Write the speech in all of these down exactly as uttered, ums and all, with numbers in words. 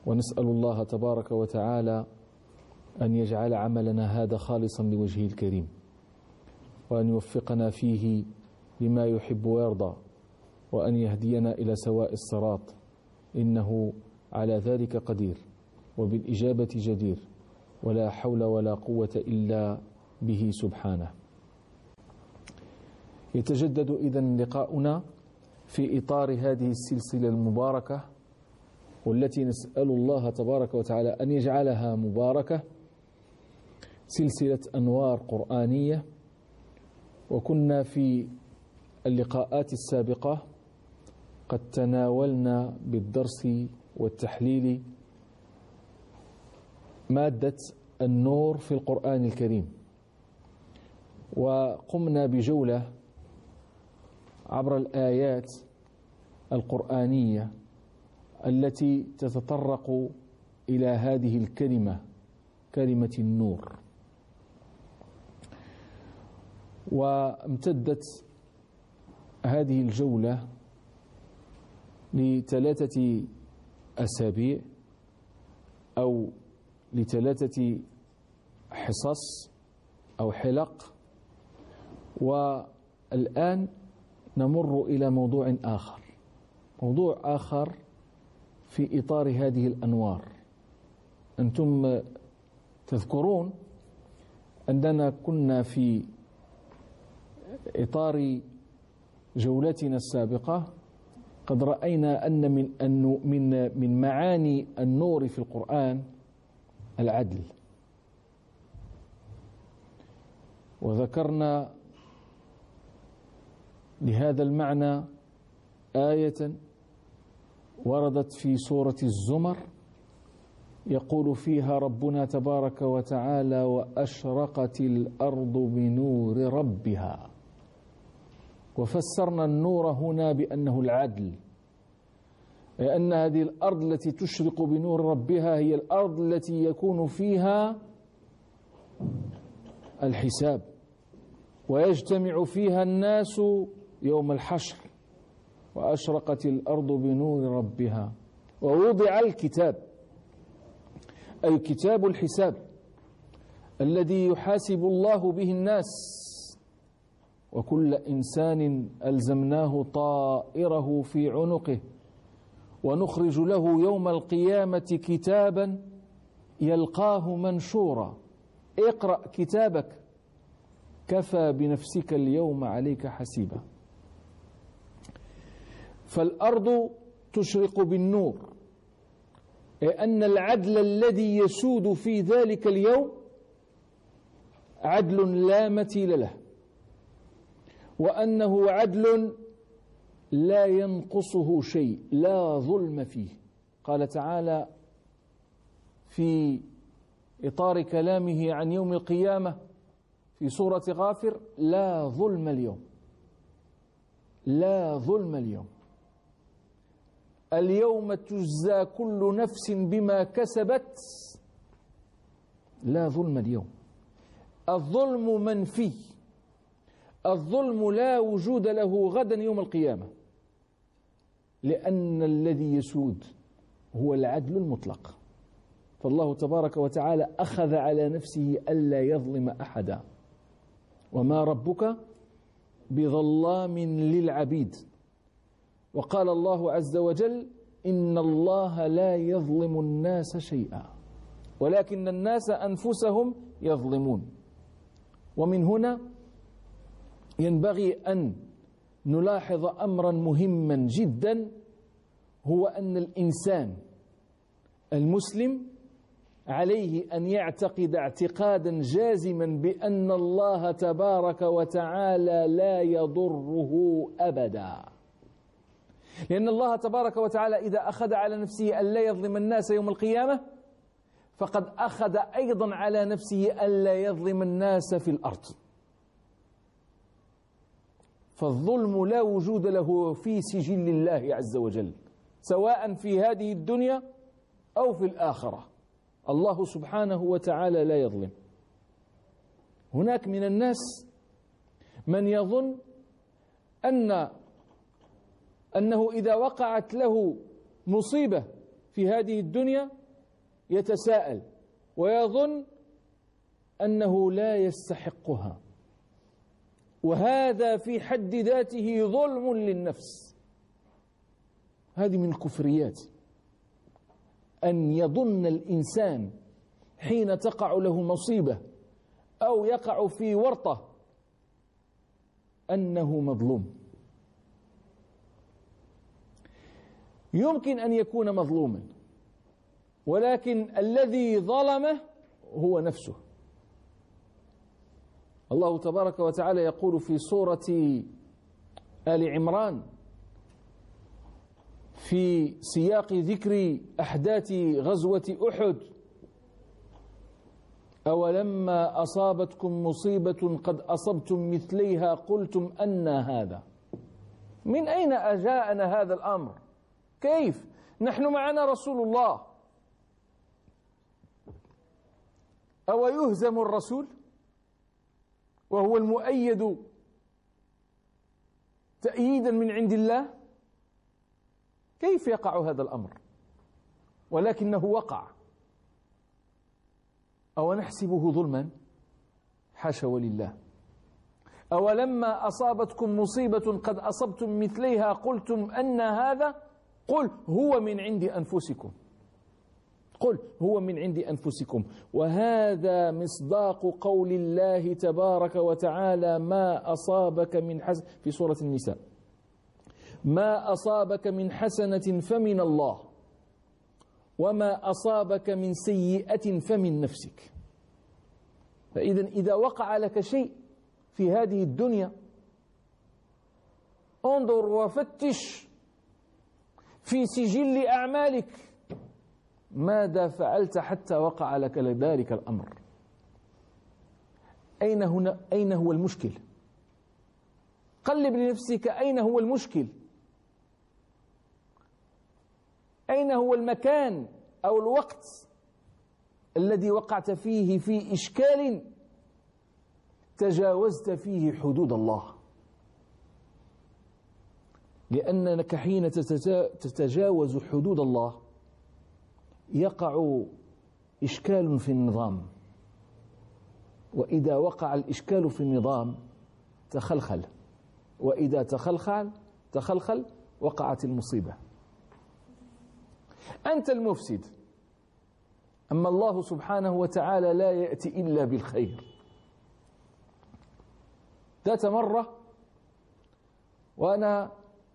ونسأل الله تبارك وتعالى أن يجعل عملنا هذا خالصا لوجهه الكريم، وأن يوفقنا فيه لما يحب ويرضى، وأن يهدينا إلى سواء الصراط، إنه على ذلك قدير وبالإجابة جدير، ولا حول ولا قوة إلا به سبحانه. يتجدد إذن لقاؤنا في إطار هذه السلسلة المباركة، والتي نسأل الله تبارك وتعالى أن يجعلها مباركة، سلسلة أنوار قرآنية. وكنا في اللقاءات السابقة قد تناولنا بالدرس والتحليل مادة النور في القرآن الكريم، وقمنا بجولة عبر الآيات القرآنية التي تتطرق إلى هذه الكلمة، كلمة النور. وامتدت هذه الجولة لثلاثة أسابيع أو لثلاثة حصص أو حلق، والآن نمر إلى موضوع آخر، موضوع آخر في إطار هذه الأنوار. أنتم تذكرون أننا كنا في إطار جولتنا السابقة قد رأينا أن من أن من من معاني النور في القرآن العدل، وذكرنا لهذا المعنى آية وردت في سورة الزمر يقول فيها ربنا تبارك وتعالى: وأشرقت الأرض بنور ربها. وفسرنا النور هنا بأنه العدل، لأن هذه الأرض التي تشرق بنور ربها هي الأرض التي يكون فيها الحساب، ويجتمع فيها الناس يوم الحشر. وأشرقت الأرض بنور ربها ووضع الكتاب، أي كتاب الحساب الذي يحاسب الله به الناس، وكل إنسان ألزمناه طائره في عنقه، ونخرج له يوم القيامة كتابا يلقاه منشورا. اقرأ كتابك كفى بنفسك اليوم عليك حسيبا. فالأرض تشرق بالنور، لأن العدل الذي يسود في ذلك اليوم عدل لا مثيل له، وأنه عدل لا ينقصه شيء، لا ظلم فيه. قال تعالى في إطار كلامه عن يوم القيامة في سورة غافر: لا ظلم اليوم، لا ظلم اليوم، اليوم تجزى كل نفس بما كسبت. لا ظلم اليوم، الظلم منفي، الظلم لا وجود له غدا يوم القيامة، لأن الذي يسود هو العدل المطلق. فالله تبارك وتعالى أخذ على نفسه ألا يظلم أحدا، وما ربك بظلام للعبيد. وقال الله عز وجل: إن الله لا يظلم الناس شيئا ولكن الناس أنفسهم يظلمون. ومن هنا ينبغي أن نلاحظ أمرا مهما جدا، هو أن الإنسان المسلم عليه أن يعتقد اعتقادا جازما بأن الله تبارك وتعالى لا يضره أبدا، لأن الله تبارك وتعالى إذا أخذ على نفسه أن لا يظلم الناس يوم القيامة فقد أخذ أيضا على نفسه أن لا يظلم الناس في الأرض. فالظلم لا وجود له في سجل الله عز وجل، سواء في هذه الدنيا أو في الآخرة. الله سبحانه وتعالى لا يظلم. هناك من الناس من يظن أن أنه إذا وقعت له مصيبة في هذه الدنيا يتساءل ويظن أنه لا يستحقها، وهذا في حد ذاته ظلم للنفس. هذه من الكفريات، أن يظن الإنسان حين تقع له مصيبة أو يقع في ورطة أنه مظلوم. يمكن أن يكون مظلوما، ولكن الذي ظلمه هو نفسه. الله تبارك وتعالى يقول في سورة آل عمران في سياق ذكر أحداث غزوة أحد: أولما أصابتكم مصيبة قد أصبتم مثليها قلتم أنى هذا. من أين أجاءنا هذا الأمر؟ كيف؟ نحن معنا رسول الله، أو يهزم الرسول وهو المؤيد تأييدا من عند الله؟ كيف يقع هذا الأمر؟ ولكنه وقع. أو نحسبه ظلما؟ حاشا ولله. أولما أصابتكم مصيبة قد أصبتم مثليها قلتم أن هذا، قل هو من عند أنفسكم، قل هو من عند أنفسكم. وهذا مصداق قول الله تبارك وتعالى: ما أصابك من حسن، في سورة النساء: ما أصابك من حسنة فمن الله، وما أصابك من سيئة فمن نفسك. فإذا إذا وقع لك شيء في هذه الدنيا، انظر وفتش في سجل أعمالك ماذا فعلت حتى وقع لك ذلك الأمر. أين هنا أين هو المشكل؟ قلب لنفسك أين هو المشكل، أين هو المكان أو الوقت الذي وقعت فيه في إشكال تجاوزت فيه حدود الله. لأنك حين تتجاوز حدود الله يقع إشكال في النظام، وإذا وقع الإشكال في النظام تخلخل، وإذا تخلخل تخلخل وقعت المصيبة. أنت المفسد، أما الله سبحانه وتعالى لا يأتي إلا بالخير. ذات مرة وأنا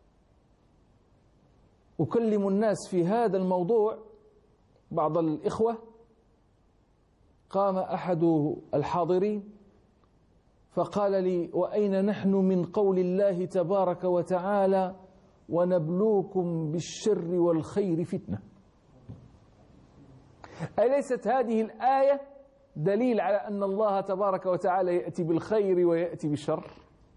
أكلم الناس في هذا الموضوع، بعض الإخوة، قام أحد الحاضرين فقال لي: وأين نحن من قول الله تبارك وتعالى: ونبلوكم بالشر والخير فتنة؟ أليست هذه الآية دليل على أن الله تبارك وتعالى يأتي بالخير ويأتي بالشر؟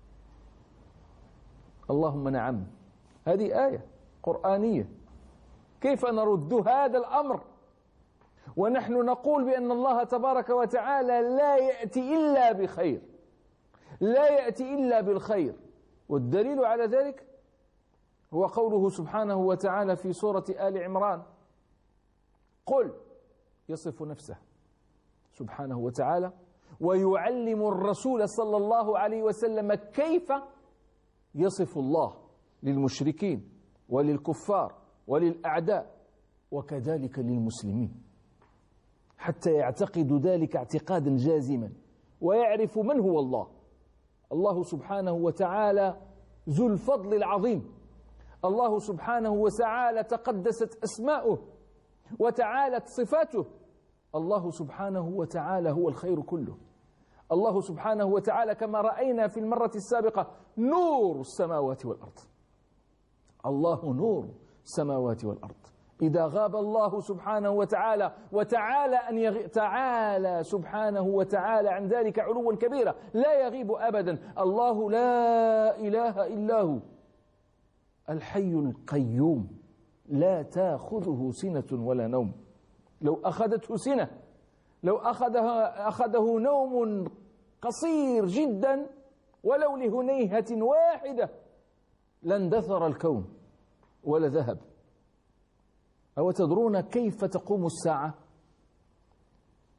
اللهم نعم، هذه آية قرآنية. كيف نرد هذا الأمر ونحن نقول بأن الله تبارك وتعالى لا يأتي إلا بخير، لا يأتي إلا بالخير؟ والدليل على ذلك هو قوله سبحانه وتعالى في سورة آل عمران: قل، يصف نفسه سبحانه وتعالى ويعلم الرسول صلى الله عليه وسلم كيف يصف الله للمشركين وللكفار وللأعداء وكذلك للمسلمين، حتى يعتقد ذلك اعتقادا جازما ويعرف من هو الله. الله سبحانه وتعالى ذو الفضل العظيم، الله سبحانه وتعالى تقدست أسماؤه وتعالت صفاته، الله سبحانه وتعالى هو الخير كله. الله سبحانه وتعالى كما رأينا في المرة السابقة نور السماوات والأرض، الله نور السماوات والأرض. إذا غاب الله سبحانه وتعالى وتعالى أن يغ... تعالى سبحانه وتعالى عن ذلك علوا كبيرا، لا يغيب أبدا. الله لا إله إلا هو الحي القيوم لا تأخذه سنة ولا نوم. لو أخذته سنة، لو أخذها أخذه نوم قصير جدا ولو لهنيهة واحدة لاندثر الكون ولا ذهب. أو تدرون كيف تقوم الساعة؟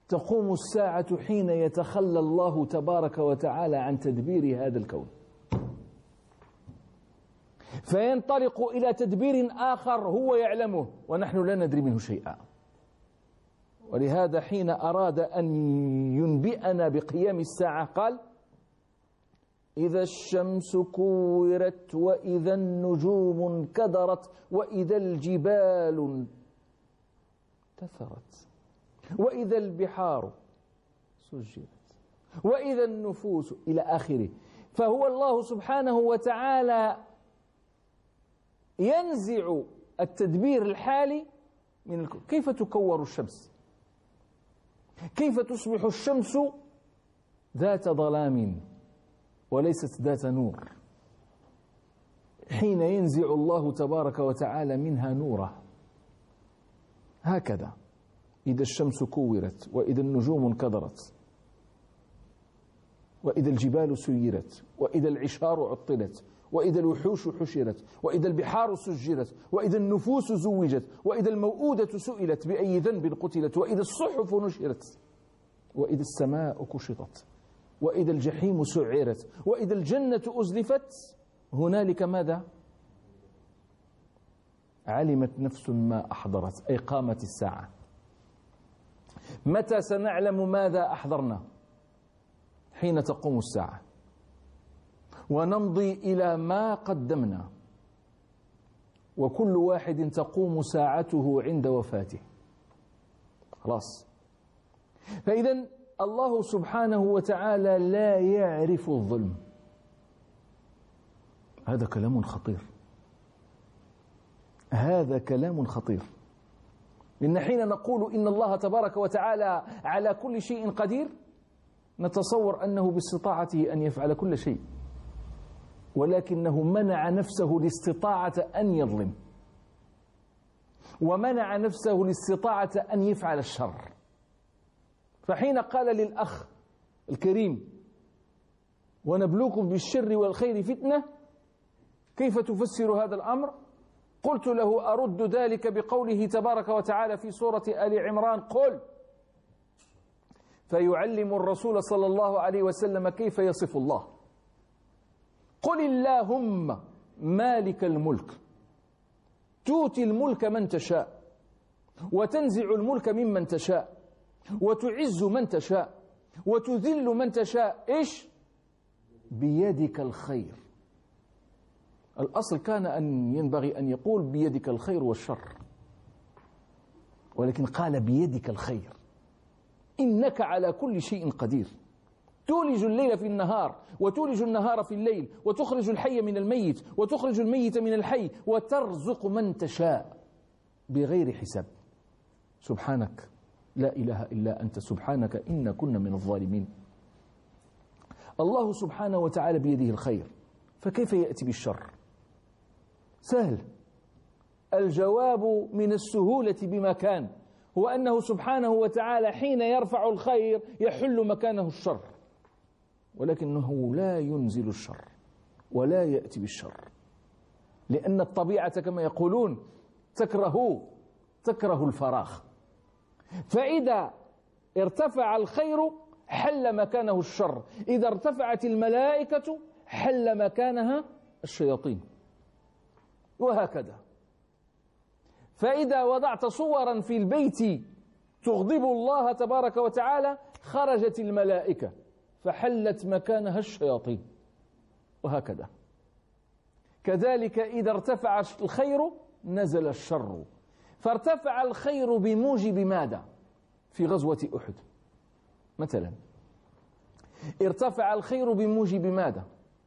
تقوم الساعة حين يتخلى الله تبارك وتعالى عن تدبير هذا الكون، فينطلق إلى تدبير آخر هو يعلمه ونحن لا ندري منه شيئا. ولهذا حين أراد أن ينبئنا بقيام الساعة قال: إذا الشمس كورت وإذا النجوم انكدرت وإذا الجبال انتثرت وإذا البحار سجرت وإذا النفوس إلى آخره. فهو الله سبحانه وتعالى ينزع التدبير الحالي من الكون. كيف تكور الشمس؟ كيف تصبح الشمس ذات ظلام وليست ذات نور؟ حين ينزع الله تبارك وتعالى منها نوره. هكذا إذا الشمس كورت وإذا النجوم انكدرت وإذا الجبال سيرت وإذا العشار عطلت وإذا الوحوش حشرت وإذا البحار سجرت وإذا النفوس زوجت وإذا الموءودة سئلت بأي ذنب قتلت وإذا الصحف نشرت وإذا السماء كشطت وإذا الجحيم سعرت وإذا الجنة أزلفت. هنالك ماذا؟ علمت نفس ما أحضرت، أي قامت الساعة. متى سنعلم ماذا أحضرنا؟ حين تقوم الساعة ونمضي إلى ما قدمنا، وكل واحد تقوم ساعته عند وفاته. خلاص. فإذا الله سبحانه وتعالى لا يعرف الظلم. هذا كلام خطير، هذا كلام خطير. إن حين نقول إن الله تبارك وتعالى على كل شيء قدير نتصور أنه باستطاعته أن يفعل كل شيء، ولكنه منع نفسه الاستطاعة أن يظلم، ومنع نفسه الاستطاعة أن يفعل الشر. فحين قال للأخ الكريم: ونبلوكم بالشر والخير فتنة، كيف تفسر هذا الأمر؟ قلت له: أرد ذلك بقوله تبارك وتعالى في سورة آل عمران: قل. فيعلم الرسول صلى الله عليه وسلم كيف يصف الله: قل اللهم مالك الملك تؤتي الملك من تشاء وتنزع الملك ممن تشاء وتعز من تشاء وتذل من تشاء. إيش؟ بيدك الخير. الأصل كان أن ينبغي أن يقول بيدك الخير والشر، ولكن قال بيدك الخير، إنك على كل شيء قدير. تولج الليل في النهار وتولج النهار في الليل وتخرج الحي من الميت وتخرج الميت من الحي وترزق من تشاء بغير حساب. سبحانك لا إله إلا أنت، سبحانك إنا كنا من الظالمين. الله سبحانه وتعالى بيده الخير، فكيف يأتي بالشر؟ سهل. الجواب من السهولة بمكان هو أنه سبحانه وتعالى حين يرفع الخير يحل مكانه الشر، ولكنه لا ينزل الشر ولا يأتي بالشر، لأن الطبيعة كما يقولون تكره تكره الفراغ. فإذا ارتفع الخير حل مكانه الشر، إذا ارتفعت الملائكة حل مكانها الشياطين، وهكذا. فإذا وضعت صورا في البيت تغضب الله تبارك وتعالى خرجت الملائكة فحلت مكانها الشياطين، وهكذا. كذلك إذا ارتفع الخير نزل الشر، فارتفع الخير بموجب ماذا؟ في غزوة أحد مثلا ارتفع الخير بموجب ماذا؟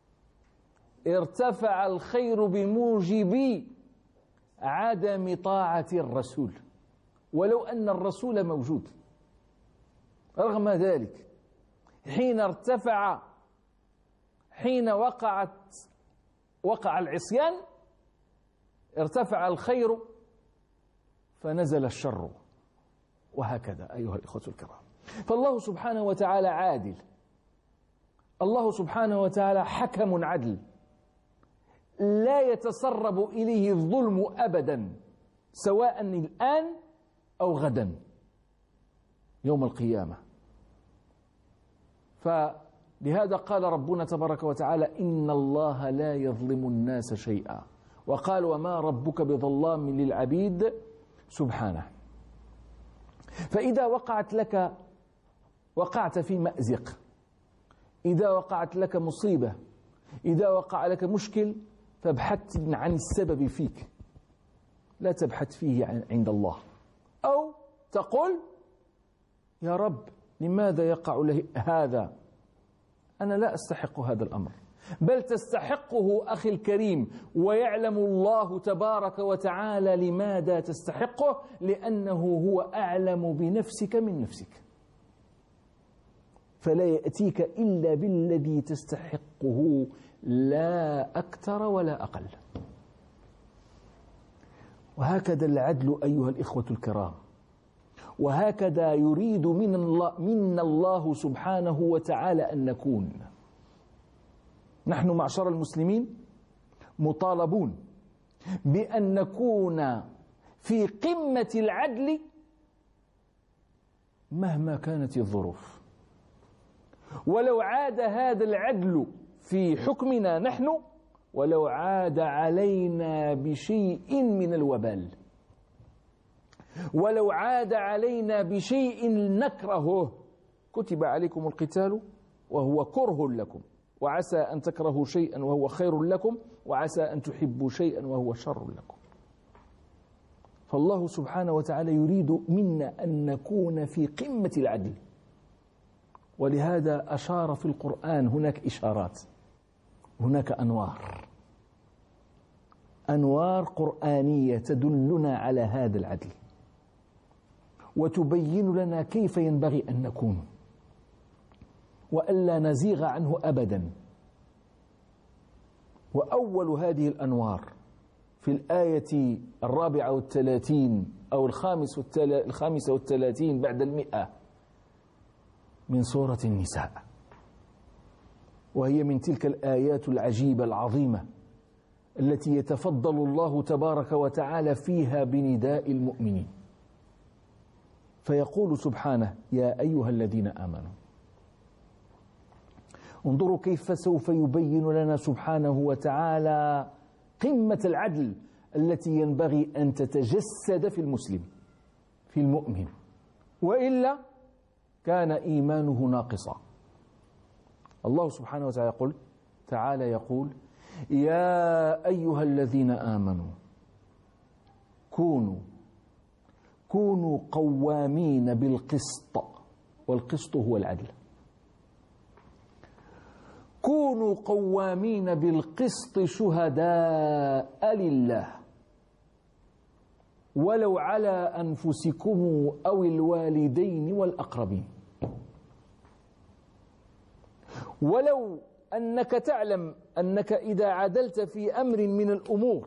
ارتفع الخير بموجب عدم طاعة الرسول، ولو أن الرسول موجود. رغم ذلك حين ارتفع حين وقعت وقع العصيان ارتفع الخير فنزل الشر، وهكذا أيها الإخوة الكرام. فالله سبحانه وتعالى عادل، الله سبحانه وتعالى حكم عدل، لا يتسرب إليه الظلم أبدا، سواء الآن أو غدا. يوم القيامة. فلهذا قال ربنا تبارك وتعالى إن الله لا يظلم الناس شيئا، وقال وما ربك بظلام للعبيد سبحانه. فإذا وقعت لك وقعت في مأزق، إذا وقعت لك مصيبة، إذا وقع لك مشكل، فابحث عن السبب فيك، لا تبحث فيه عند الله. أو تقول يا رب لماذا يقع له هذا؟ أنا لا أستحق هذا الأمر، بل تستحقه أخي الكريم، ويعلم الله تبارك وتعالى لماذا تستحقه، لأنه هو أعلم بنفسك من نفسك، فلا يأتيك إلا بالذي تستحقه لا أكثر ولا أقل. وهكذا العدل أيها الإخوة الكرام، وهكذا يريد من الله, من الله سبحانه وتعالى أن نكون. نحن معشر المسلمين مطالبون بأن نكون في قمة العدل مهما كانت الظروف. ولو عاد هذا العدل في حكمنا نحن، ولو عاد علينا بشيء من الوبال، ولو عاد علينا بشيء نكرهه. كتب عليكم القتال وهو كره لكم، وعسى أن تكرهوا شيئا وهو خير لكم، وعسى أن تحبوا شيئا وهو شر لكم. فالله سبحانه وتعالى يريد منا أن نكون في قمة العدل، ولهذا أشار في القرآن هناك إشارات، هناك أنوار أنوار قرآنية تدلنا على هذا العدل، وتبين لنا كيف ينبغي أن نكون، وألا نزيغ عنه أبدا. وأول هذه الأنوار في الآية الرابعة والثلاثين أو الخامس والتلا... الخامسة والثلاثين بعد المئة من سورة النساء، وهي من تلك الآيات العجيبة العظيمة التي يتفضل الله تبارك وتعالى فيها بنداء المؤمنين، فيقول سبحانه يا أيها الذين آمنوا. انظروا كيف سوف يبين لنا سبحانه وتعالى قمة العدل التي ينبغي أن تتجسد في المسلم، في المؤمن، وإلا كان إيمانه ناقصا. الله سبحانه وتعالى يقول تعالى يقول يا أيها الذين آمنوا كونوا كونوا قوامين بالقسط، والقسط هو العدل. كونوا قوامين بالقسط شهداء لله ولو على أنفسكم أو الوالدين والأقربين. ولو أنك تعلم أنك إذا عدلت في أمر من الأمور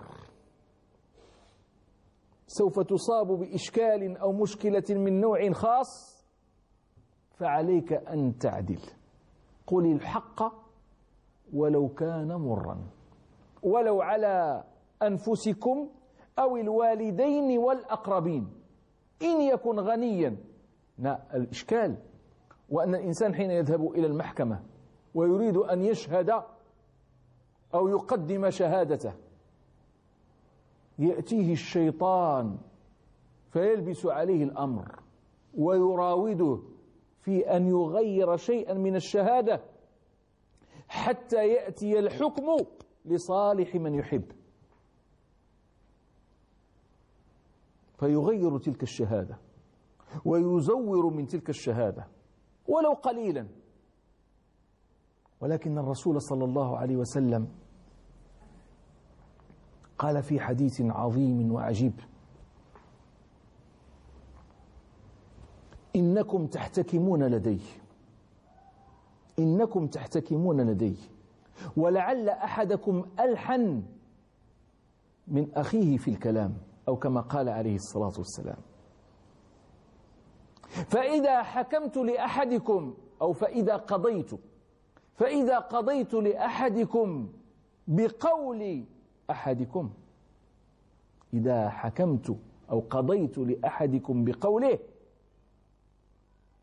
سوف تصاب بإشكال أو مشكلة من نوع خاص، فعليك أن تعدل. قل الحق ولو كان مرا، ولو على أنفسكم أو الوالدين والأقربين إن يكن غنيا. لا، الإشكال وأن الإنسان حين يذهب إلى المحكمة ويريد أن يشهد أو يقدم شهادته يأتيه الشيطان فيلبس عليه الأمر ويراوده في أن يغير شيئا من الشهادة حتى يأتي الحكم لصالح من يحب، فيغير تلك الشهادة ويزور من تلك الشهادة ولو قليلا. ولكن الرسول صلى الله عليه وسلم قال في حديث عظيم وعجيب إنكم تحتكمون لدي إنكم تحتكمون لدي ولعل أحدكم ألحن من أخيه في الكلام، أو كما قال عليه الصلاة والسلام. فإذا حكمت لأحدكم أو فإذا قضيت فإذا قضيت لأحدكم بقول أحدكم إذا حكمت أو قضيت لأحدكم بقوله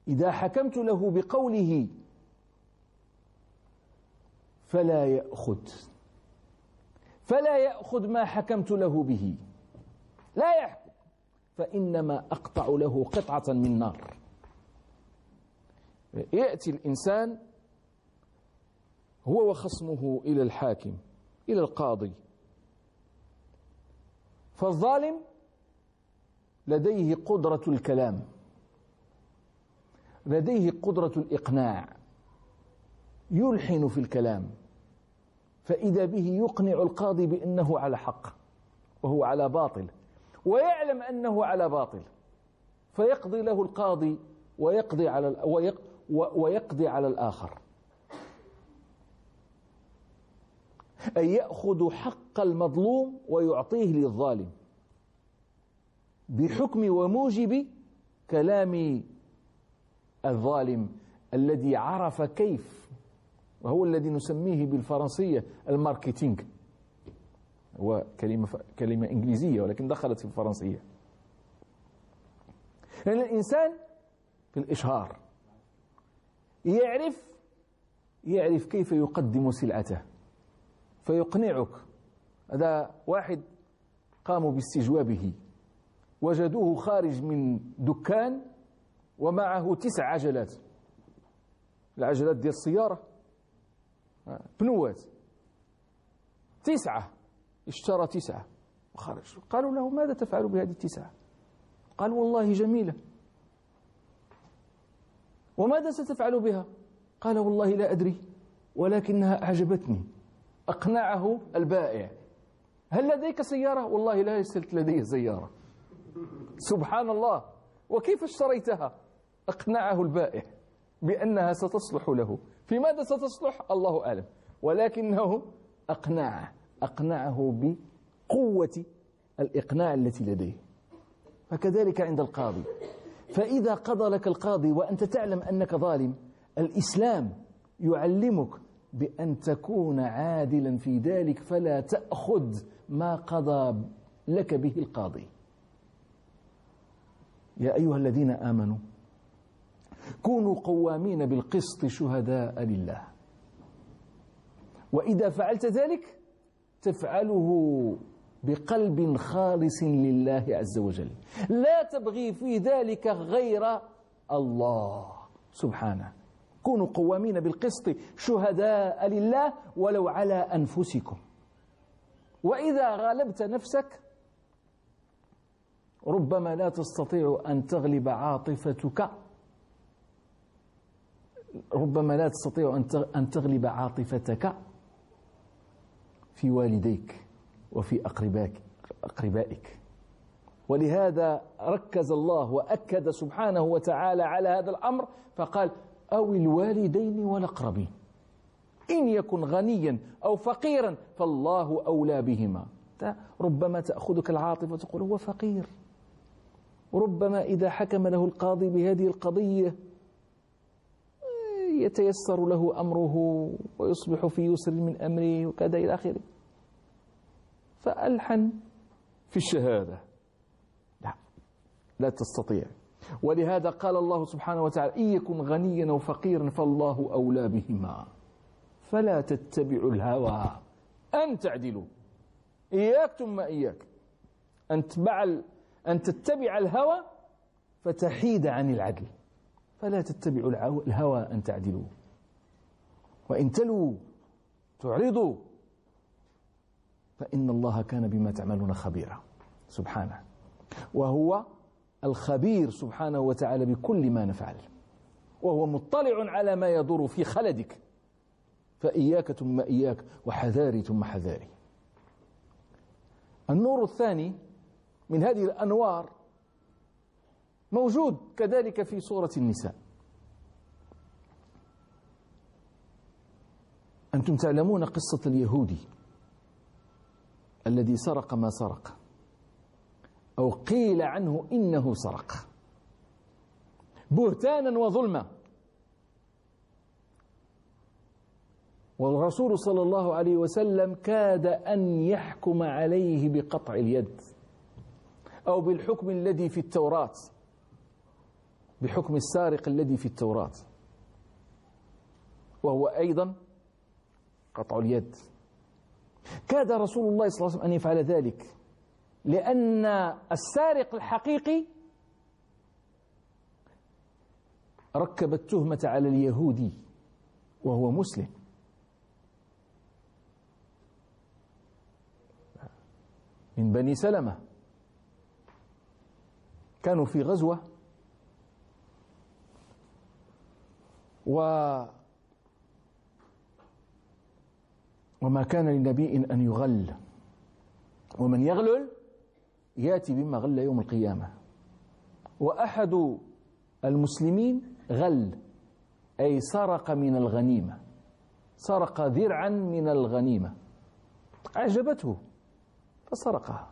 إذا حكمت له بقوله فلا يأخذ فلا يأخذ ما حكمت له به، لا يحكم، فإنما أقطع له قطعة من نار. يأتي الإنسان هو وخصمه إلى الحاكم، إلى القاضي، فالظالم لديه قدرة الكلام، لديه قدرة الإقناع، يلحن في الكلام، فإذا به يقنع القاضي بأنه على حق وهو على باطل، ويعلم أنه على باطل، فيقضي له القاضي ويقضي على ويقضي على الآخر، أي يأخذ حق المظلوم ويعطيه للظالم بحكم وموجب كلام الظالم الذي عرف كيف، وهو الذي نسميه بالفرنسية الماركتينج، هو كلمة كلمة إنجليزية ولكن دخلت في الفرنسية. لأن يعني الإنسان في الإشهار يعرف يعرف كيف يقدم سلعته فيقنعك. هذا واحد قاموا باستجوابه، وجدوه خارج من دكان ومعه تسع عجلات، العجلات ديال السيارة، بنوات تسعة، اشترى تسعة وخرج. قالوا له ماذا تفعل بهذه التسعة؟ قال والله جميلة. وماذا ستفعل بها؟ قال والله لا أدري ولكنها أعجبتني. أقنعه البائع. هل لديك سيارة؟ والله لا ليست لدي سيارة. سبحان الله، وكيف اشتريتها؟ أقنعه البائع بأنها ستصلح له. في ماذا ستصلح؟ الله أعلم، ولكنه أقنعه أقنعه بقوة الإقناع التي لديه. فكذلك عند القاضي، فإذا قضى لك القاضي وأنت تعلم أنك ظالم، الإسلام يعلمك بأن تكون عادلا في ذلك، فلا تأخذ ما قضى لك به القاضي. يا أيها الذين آمنوا كونوا قوامين بالقسط شهداء لله، وإذا فعلت ذلك تفعله بقلب خالص لله عز وجل، لا تبغي في ذلك غير الله سبحانه. كونوا قوامين بالقسط شهداء لله ولو على أنفسكم. وإذا غلبت نفسك ربما لا تستطيع أن تغلب عاطفتك ربما لا تستطيع أن تغلب عاطفتك في والديك وفي أقربائك أقربائك ولهذا ركز الله وأكد سبحانه وتعالى على هذا الأمر فقال أو الوالدين والأقربين إن يكن غنيا أو فقيرا فالله أولى بهما. ربما تأخذك العاطفة وتقول هو فقير، ربما إذا حكم له القاضي بهذه القضية يتيسر له أمره ويصبح في يسر من أمره وكذا إلى آخره، فألحن في الشهادة. لا لا تستطيع. ولهذا قال الله سبحانه وتعالى إن يكن غنيا أو فقيرا فالله أولى بهما فلا تتبعوا الهوى أن تعدلوا. إياك ثم إياك أن تتبع أن تتبع الهوى فتحيد عن العدل، فلا تتبعوا الهوى أن تعدلوا، وإن تلوا تعرضوا فإن الله كان بما تعملون خبيرا سبحانه، وهو الخبير سبحانه وتعالى بكل ما نفعل، وهو مطلع على ما يدور في خلدك، فإياك ثم إياك وحذاري ثم حذاري. النور الثاني من هذه الأنوار موجود كذلك في سورة النساء. أنتم تعلمون قصة اليهودي الذي سرق ما سرق، أو قيل عنه إنه سرق بهتانا وظلما، والرسول صلى الله عليه وسلم كاد أن يحكم عليه بقطع اليد أو بالحكم الذي في التوراة، بحكم السارق الذي في التوراة، وهو أيضا قطع اليد. كاد رسول الله صلى الله عليه وسلم أن يفعل ذلك، لأن السارق الحقيقي ركب التهمة على اليهودي وهو مسلم، من بني سلمة، كانوا في غزوة و وما كان لنبي أن يغل، ومن يغلل يأتي بما غل يوم القيامة. وأحد المسلمين غل، أي سرق من الغنيمة، سرق ذرعا من الغنيمة، أعجبته فسرقها،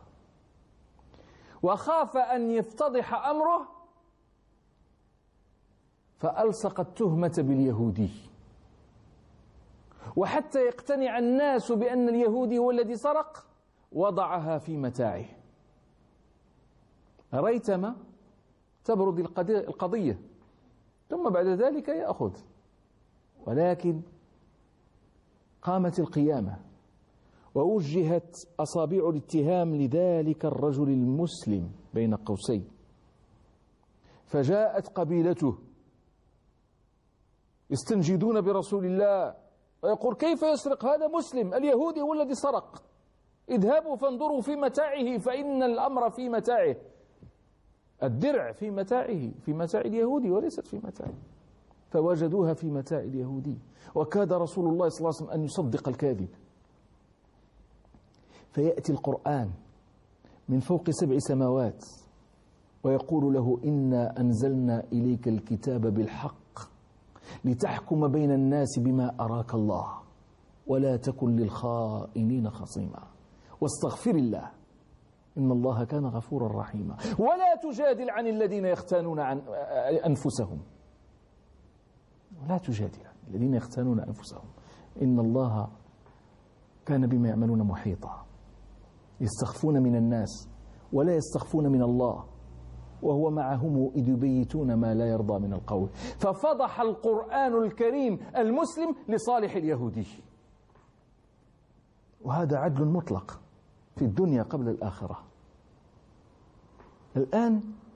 وخاف أن يفتضح أمره فألصق التهمة باليهودي، وحتى يقتنع الناس بأن اليهودي هو الذي سرق وضعها في متاعه. ريثما تبرد القضية ثم بعد ذلك يأخذ، ولكن قامت القيامة ووجهت أصابع الاتهام لذلك الرجل المسلم بين قوسين، فجاءت قبيلته يستنجدون برسول الله ويقول: كيف يسرق هذا مسلم؟ اليهودي هو الذي سرق، اذهبوا فانظروا في متاعه فإن الأمر في متاعه، الدرع في متاعه، في متاع اليهودي وليست في متاعه. فوجدوها في متاع اليهودي، وكاد رسول الله صلى الله عليه وسلم أن يصدق الكاذب. فيأتي القرآن من فوق سبع سماوات ويقول له: إنا أنزلنا إليك الكتاب بالحق لتحكم بين الناس بما أراك الله ولا تكن للخائنين خصيما واستغفر الله إن الله كان غفورا رحيما ولا تجادل عن الذين يختانون عن أنفسهم، ولا تجادل عن الذين يختانون أنفسهم إن الله كان بما يعملون محيطا. يستخفون من الناس ولا يستخفون من الله، وهو معهم إذ يبيتون ما لا يرضى من القول. ففضح القرآن الكريم المسلم لصالح اليهودي، وهذا عدل مطلق في الدنيا قبل الآخرة. الآن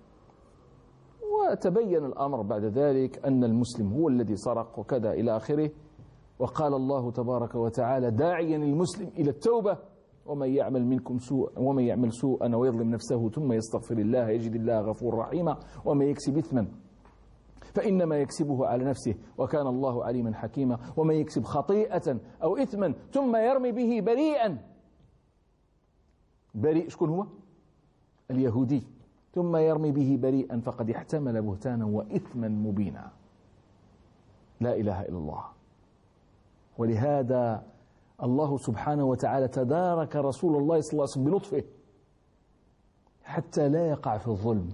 وتبين الأمر بعد ذلك أن المسلم هو الذي سرق وكذا إلى آخره، وقال الله تبارك وتعالى داعيا المسلم إلى التوبة: ومن يعمل منكم سوء ومن يعمل سوءا ويظلم نفسه ثم يستغفر الله يجد الله غفورا رحيما ومن يكسب إثما فإنما يكسبه على نفسه وكان الله عليما حكيما ومن يكسب خطيئة أو إثما ثم يرمي به بريئا، بريء شكون هو؟ اليهودي، ثم يرمي به بريئا فقد احتمل بهتانا وإثما مبينا. لا إله إلا الله. ولهذا الله سبحانه وتعالى تدارك رسول الله صلى الله عليه وسلم بلطفه حتى لا يقع في الظلم،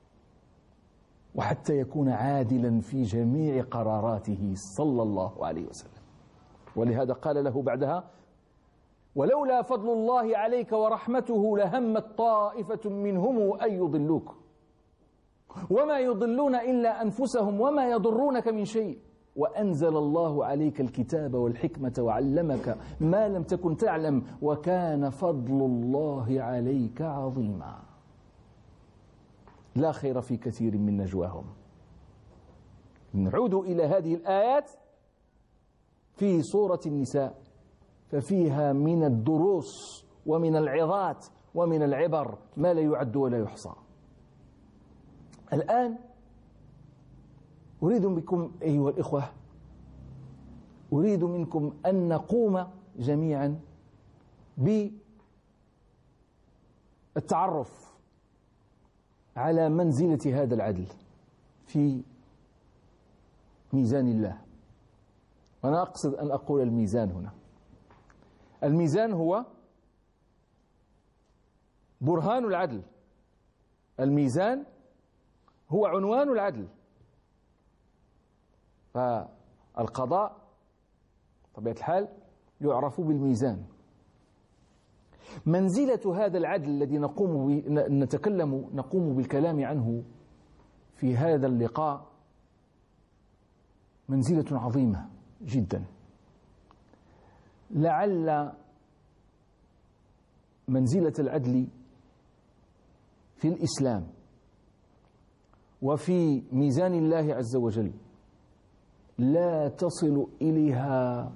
وحتى يكون عادلا في جميع قراراته صلى الله عليه وسلم. ولهذا قال له بعدها: ولولا فضل الله عليك ورحمته لهمت طائفة منهم أن يضلوك وما يضلون إلا أنفسهم وما يضرونك من شيء وأنزل الله عليك الكتاب والحكمة وعلمك ما لم تكن تعلم وكان فضل الله عليك عظيما. لا خير في كثير من نجواهم. نعود إلى هذه الآيات في سورة النساء، ففيها من الدروس ومن العظات ومن العبر ما لا يعد ولا يحصى. الآن أريد بكم أيها الإخوة، أريد منكم أن نقوم جميعا بالتعرف على منزلة هذا العدل في ميزان الله. وأنا أقصد أن أقول الميزان هنا. الميزان هو برهان العدل، الميزان هو عنوان العدل. فالقضاء طبيعة الحال يعرف بالميزان. منزلة هذا العدل الذي نقوم نتكلم نقوم بالكلام عنه في هذا اللقاء منزلة عظيمة جدا. لعل منزلة العدل في الإسلام وفي ميزان الله عز وجل لا تصل إليها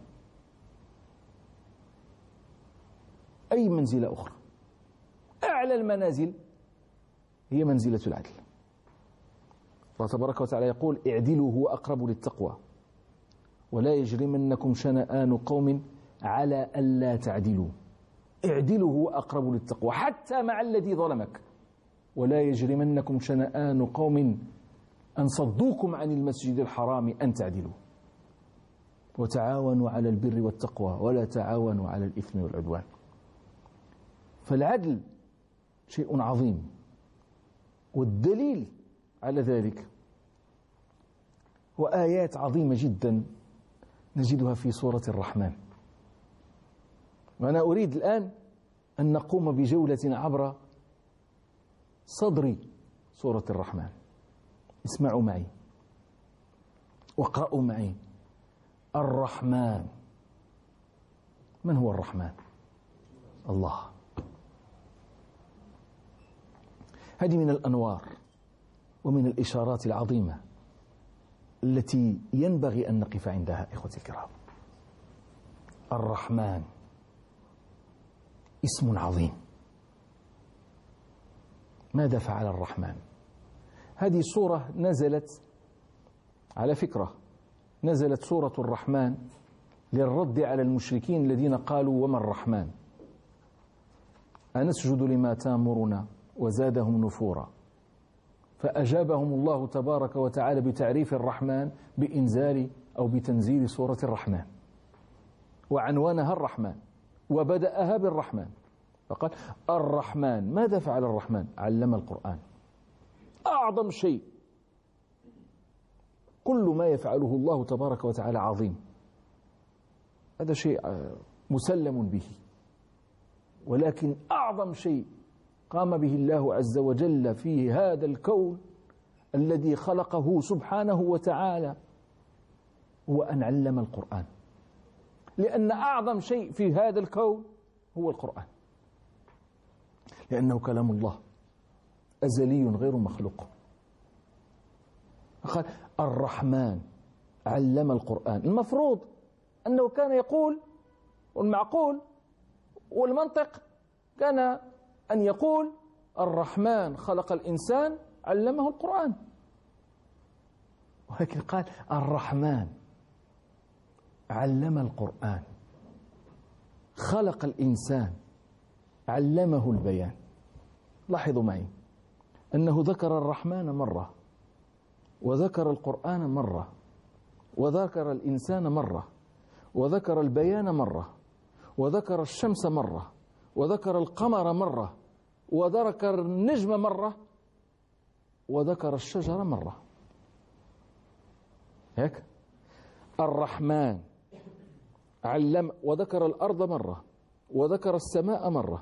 أي منزلة أخرى. أعلى المنازل هي منزلة العدل. الله تبارك وتعالى يقول: اعدلوا هو أقرب للتقوى ولا يجرمنكم شنآن قوم على ألا تعدلوا. اعدلوا هو أقرب للتقوى حتى مع الذي ظلمك، ولا يجرمنكم شنآن قوم أن صدوكم عن المسجد الحرام أن تعدلوا، وتعاونوا على البر والتقوى ولا تعاونوا على الإثم والعدوان. فالعدل شيء عظيم، والدليل على ذلك وآيات عظيمة جدا نجدها في سورة الرحمن. وأنا أريد الآن أن نقوم بجولة عبر صدر سورة الرحمن. اسمعوا معي واقرأوا معي. الرحمن، من هو الرحمن؟ الله. هذه من الأنوار ومن الإشارات العظيمة التي ينبغي أن نقف عندها إخوتي الكرام. الرحمن اسم عظيم. ماذا فعل الرحمن؟ هذه سورة نزلت على فكرة نزلت سورة الرحمن للرد على المشركين الذين قالوا: وما الرحمن؟ أنسجد لما تامرنا وزادهم نفورا. فأجابهم الله تبارك وتعالى بتعريف الرحمن بإنزال أو بتنزيل سورة الرحمن، وعنوانها الرحمن وبدأها بالرحمن. فقال: الرحمن. ماذا فعل الرحمن؟ علم القرآن. أعظم شيء. كل ما يفعله الله تبارك وتعالى عظيم، هذا شيء مسلم به، ولكن أعظم شيء قام به الله عز وجل في هذا الكون الذي خلقه سبحانه وتعالى هو أن علم القرآن. لأن أعظم شيء في هذا الكون هو القرآن، لأنه كلام الله أزلي غير مخلوق. قال: الرحمن علم القرآن. المفروض أنه كان يقول، والمعقول والمنطق كان أن يقول: الرحمن خلق الإنسان علمه القرآن. ولكن قال: الرحمن علم القرآن، خلق الإنسان علمه البيان. لاحظوا معي أنه ذكر الرحمن مرة، وذكر القرآن مرة، وذكر الإنسان مرة، وذكر البيان مرة، وذكر الشمس مرة، وذكر القمر مرة، وذكر النجم مرة، وذكر الشجرة مرة. هيك الرحمن علم، وذكر الأرض مرة، وذكر السماء مرة.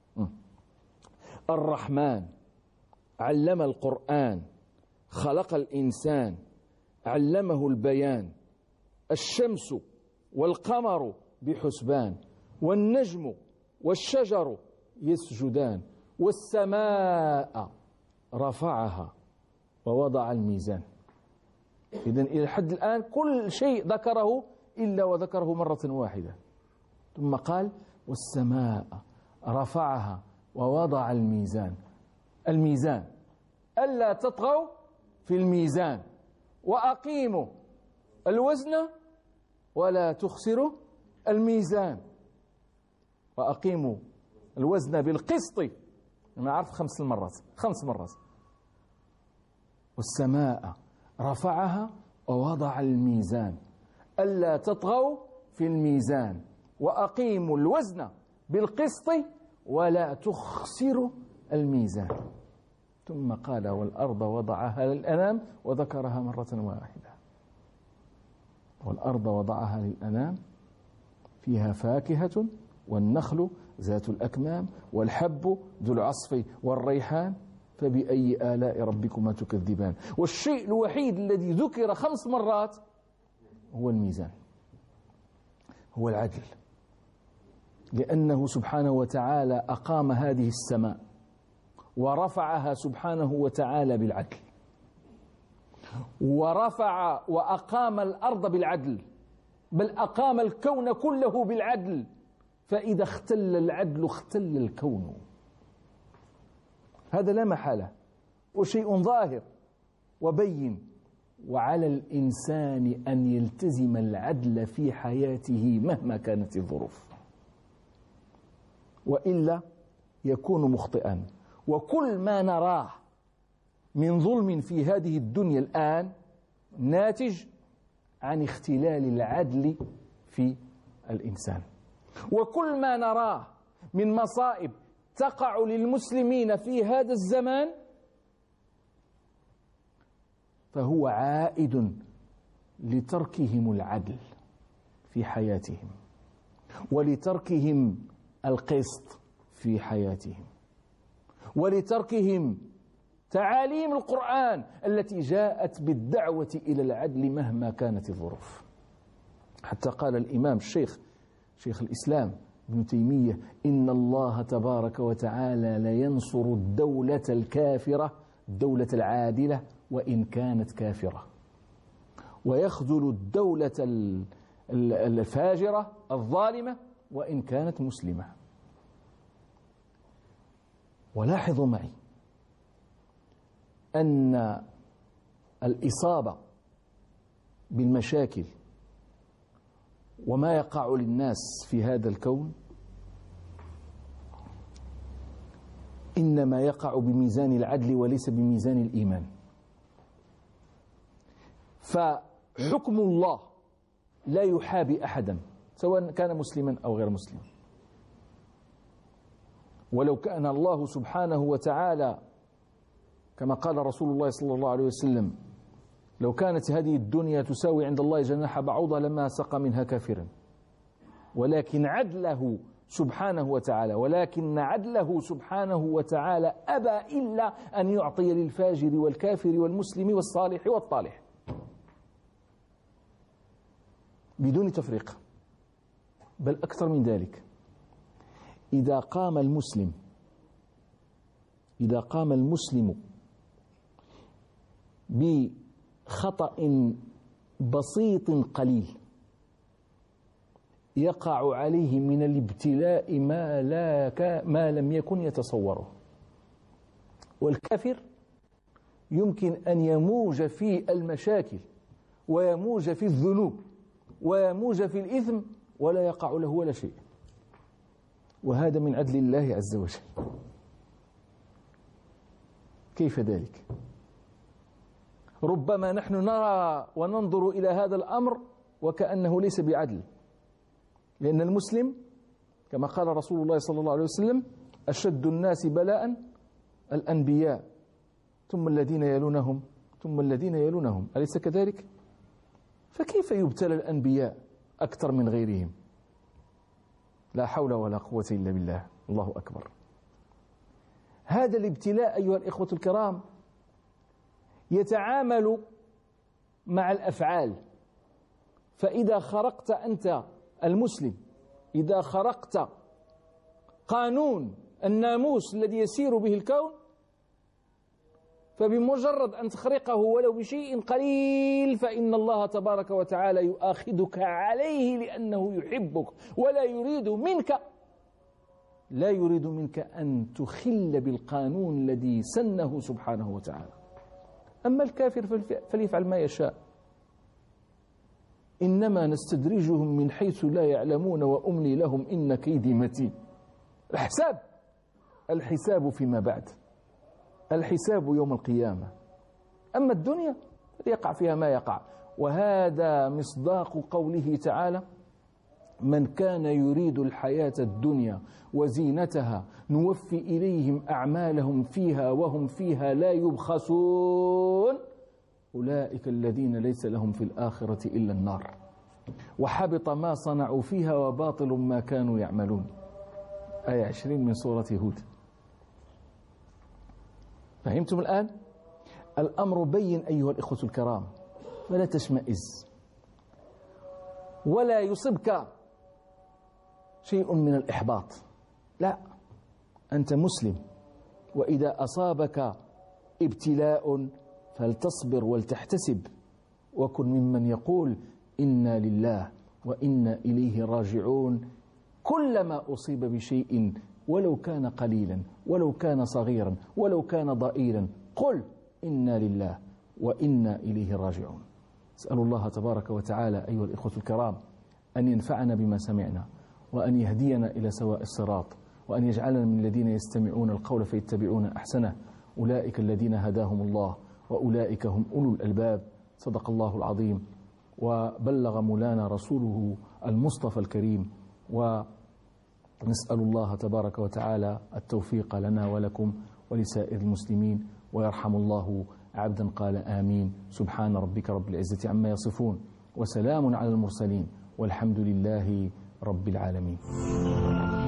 الرحمن علم القرآن، خلق الإنسان، علمه البيان. الشمس والقمر بحسبان، والنجم والشجر يسجدان، والسماء رفعها ووضع الميزان. إذن إلى حد الآن كل شيء ذكره إلا وذكره مرة واحدة، ثم قال: والسماء رفعها ووضع الميزان. الميزان ألا تطغوا في الميزان وأقيموا الوزن ولا تخسروا الميزان. وأقيموا الوزن بالقسط. أنا عارف خمس مرات خمس مرات. والسماء رفعها ووضع الميزان ألا تطغوا في الميزان وأقيموا الوزن بالقسط ولا تخسروا الميزان. ثم قال: والأرض وضعها للأنام، وذكرها مرة واحدة. والأرض وضعها للأنام فيها فاكهة والنخل ذات الأكمام والحب ذو العصف والريحان فبأي آلاء ربكما تكذبان. والشيء الوحيد الذي ذكر خمس مرات هو الميزان، هو العدل، لأنه سبحانه وتعالى أقام هذه السماء ورفعها سبحانه وتعالى بالعدل، ورفع وأقام الأرض بالعدل، بل أقام الكون كله بالعدل، فإذا اختل العدل اختل الكون، هذا لا محالة وشيء ظاهر وبين. وعلى الإنسان أن يلتزم العدل في حياته مهما كانت الظروف، وإلا يكون مخطئا. وكل ما نراه من ظلم في هذه الدنيا الآن ناتج عن اختلال العدل في الإنسان، وكل ما نراه من مصائب تقع للمسلمين في هذا الزمان فهو عائد لتركهم العدل في حياتهم، ولتركهم القسط في حياتهم، ولتركهم تعاليم القرآن التي جاءت بالدعوة إلى العدل مهما كانت الظروف. حتى قال الإمام الشيخ شيخ الإسلام ابن تيمية: إن الله تبارك وتعالى لينصر الدولة الكافرة، الدولة العادلة، وإن كانت كافرة، ويخذل الدولة الفاجرة الظالمة وإن كانت مسلمة. ولاحظوا معي أن الإصابة بالمشاكل وما يقع للناس في هذا الكون إنما يقع بميزان العدل وليس بميزان الإيمان. فحكم الله لا يحابي أحدا سواء كان مسلما أو غير مسلم. ولو كان الله سبحانه وتعالى كما قال رسول الله صلى الله عليه وسلم: لو كانت هذه الدنيا تساوي عند الله جناح بعوضة لما سقى منها كافرا. ولكن عدله سبحانه وتعالى ولكن عدله سبحانه وتعالى أبى إلا أن يعطي للفاجر والكافر والمسلم والصالح والطالح بدون تفرقة. بل أكثر من ذلك، إذا قام المسلم إذا قام المسلم بخطأ بسيط قليل يقع عليه من الابتلاء ما لا ما لم يكن يتصوره. والكافر يمكن أن يموج في المشاكل ويموج في الذنوب ويموج في الإثم ولا يقع له ولا شيء، وهذا من عدل الله عز وجل. كيف ذلك؟ ربما نحن نرى وننظر إلى هذا الأمر وكأنه ليس بعدل، لأن المسلم كما قال رسول الله صلى الله عليه وسلم: أشد الناس بلاء الأنبياء ثم الذين يلونهم ثم الذين يلونهم، أليس كذلك؟ فكيف يبتلى الأنبياء أكثر من غيرهم؟ لا حول ولا قوة إلا بالله، الله أكبر. هذا الابتلاء أيها الإخوة الكرام يتعامل مع الأفعال. فإذا خرقت أنت المسلم، إذا خرقت قانون الناموس الذي يسير به الكون، فبمجرد أن تخرقه ولو بشيء قليل فإن الله تبارك وتعالى يؤاخذك عليه لأنه يحبك ولا يريد منك لا يريد منك أن تخل بالقانون الذي سنه سبحانه وتعالى. أما الكافر فليفعل ما يشاء. إنما نستدرجهم من حيث لا يعلمون وأملي لهم إن كيدي متين. الحساب الحساب فيما بعد، الحساب يوم القيامة. أما الدنيا يقع فيها ما يقع. وهذا مصداق قوله تعالى: من كان يريد الحياة الدنيا وزينتها نوفي إليهم أعمالهم فيها وهم فيها لا يبخسون أولئك الذين ليس لهم في الآخرة إلا النار وحبط ما صنعوا فيها وباطل ما كانوا يعملون. آية عشرين من سورة هود. فهمتم الآن؟ الأمر بين أيها الإخوة الكرام، فلا تشمئز ولا يصبك شيء من الإحباط، لا، أنت مسلم، وإذا أصابك ابتلاء فلتصبر ولتحتسب، وكن ممن يقول إنا لله وإنا إليه راجعون. كلما أصيب بشيء ولو كان قليلا ولو كان صغيرا ولو كان ضئيلا قل إنا لله وإنا إليه راجعون. أسأل الله تبارك وتعالى أيها الإخوة الكرام أن ينفعنا بما سمعنا، وأن يهدينا إلى سواء الصراط، وأن يجعلنا من الذين يستمعون القول فيتبعون أحسنه. أولئك الذين هداهم الله وأولئك هم أولو الألباب. صدق الله العظيم وبلغ مولانا رسوله المصطفى الكريم، ونسأل الله تبارك وتعالى التوفيق لنا ولكم ولسائر المسلمين، ويرحم الله عبدا قال آمين. سبحان ربك رب العزة عما يصفون، وسلام على المرسلين، والحمد لله رب العالمين.